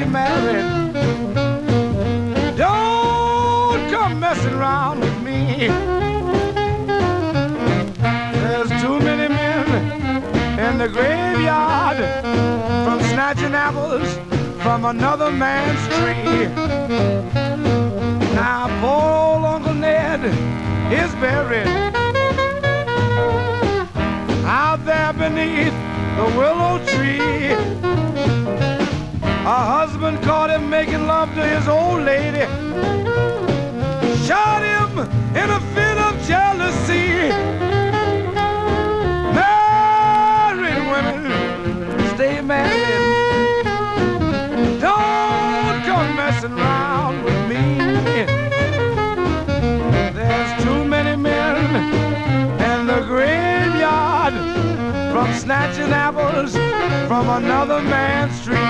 married. Don't come messing around with me. There's too many men in the graveyard from snatching apples from another man's tree. Now poor old Uncle Ned is buried out there beneath the willow tree. A husband caught him making love to his old lady, shot him in a fit of jealousy. Married women, stay married. Don't come messing around with me. There's too many men in the graveyard from snatching apples from another man's tree.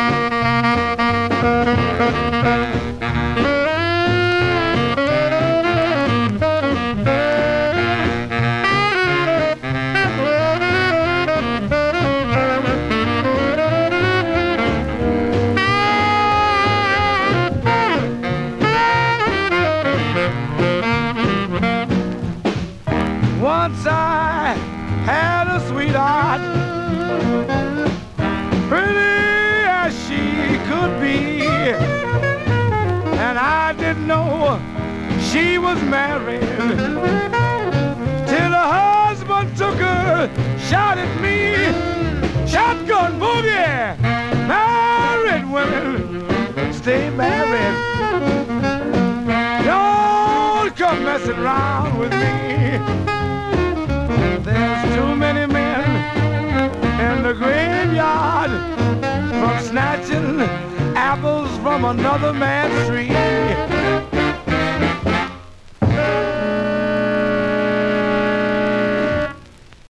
Once I had a sweetheart, pretty as she could be, and I didn't know she was married till her husband took her, shot at me. Shotgun boogie! Married women, stay married. Don't come messing around with me. There's too many men in the graveyard from snatching apples from another man's tree.